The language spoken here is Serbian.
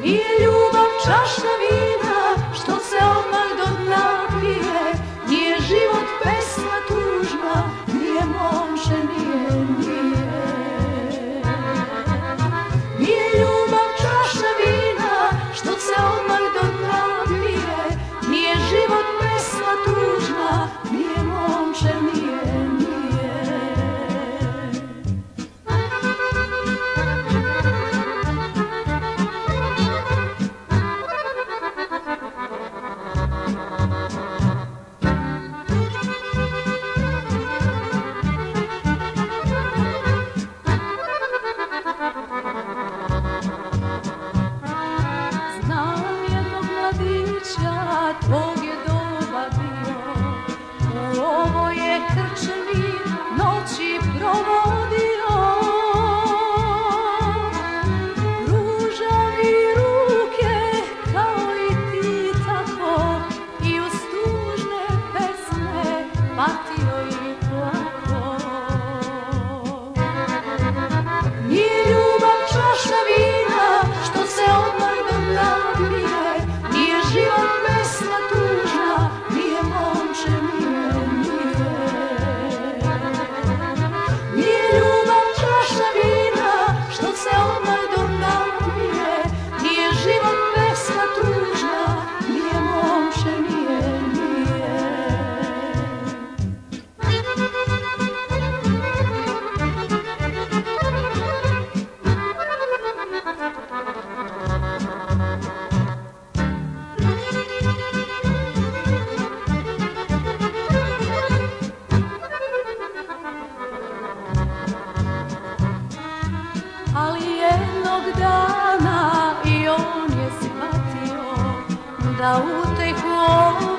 Nije ljubav čaša vina što se odmah do dna pije, nije život pesma tužna, nije momče, nije. Nije ljubav čaša vina što se odmah do dna pije, nije život pesma tužna, nije momče, nije. Tvog je doba bio, u ovoj je krčmi noći provodio. Pružao mi ruke kao i ti tako, i uz tužne pesme patio i plako. Nije ljubav čaša vina što se odmah do dna pije, nije život pesma tužna, nije momče, nije. Nije ljubav čaša vina što se odmah do dna pije, nije život pesma tužna, nije momče, nije. Ali jednog dana i on je shvatio da utehu